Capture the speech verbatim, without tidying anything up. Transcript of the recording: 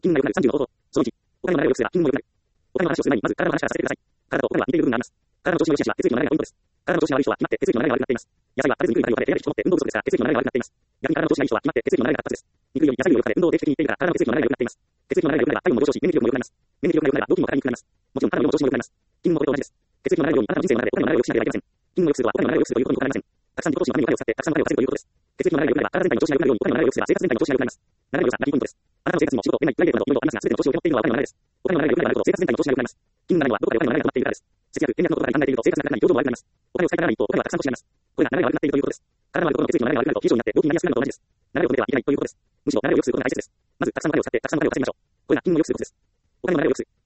金が良くなるさんじゅうの方法。そのいち、お金の流れを良くすれば金も良くなる。お金の話をする前に、まず体の話からさせてください。体とお金は似ている部分があります。体の調子の良い紳士は血液の流れがポイントです。体の調子の悪い人は決まって血液の流れが悪くなっています。野菜は食べずに食いに食べてエネルギーを持って運動不足ですが血液の流れが悪くなっています。逆に体の調子がいい人は決まって血液の流れが活発です。肉より野菜より良くて運動を定期的に行っているから体の血液の流れが良くなっています。血液の流れが良くなれば体温も上昇し、免疫力も良くなります。免疫力が良くなれば動きも体に良くなります。もちろん体の調子も良くなります。金もこれと同じです。血液の流れるようにあなたの人生の中でお金の流れを良くしなければいけません。金を良くするとはお金の流れを良くするということに他なりません。たくさん自己投資のお金を使ってたくさんお金を稼ぐということです。血液の流れが良くなれば体全体の調子が良くなるようにお金の流れを良くすれば生活全体の調子が良くなります。流れる良さがキーポイントです。あなたの生活も仕事、恋愛、プライベートなどいろいろありますが、全ての調子を拾っているのはお金の流れです。お金の流れが良くなると生活全体の調子が良くなります。金の流れはどこかでお金の流れが止まっているからです。節約、倹約のことばかり考えていると生活が楽になり、表情も悪くなります。お金を使いたがらない一方、お金はたくさん欲しくなります。これが流れが悪くなっているということです。体のあるところの血液の流れが悪くなると皮膚症になって病気になりやすくなるのと同じです。流れを止めてはいけないということです。むしろ流れを良くすることが大切です。まずたくさんお金を使ってたくさんお金を稼ぎましょう。これが金を良くすることです。お金の流れを良くする。